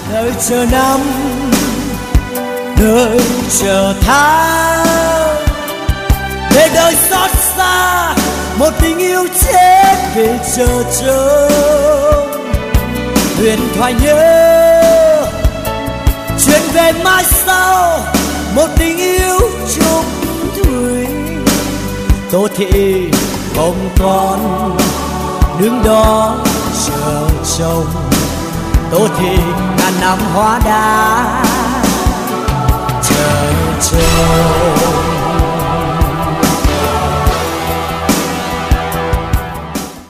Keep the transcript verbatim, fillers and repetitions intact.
đợi chờ năm, đợi chờ tháng, để đời xót xa một tình yêu chết để chờ trông. Huyền thoại nhớ chuyện về mai sau, một tình yêu chung thủy. Tô Thị không còn đứng đó chờ chồng, Tô Thị ngàn năm hóa đá chờ chồng.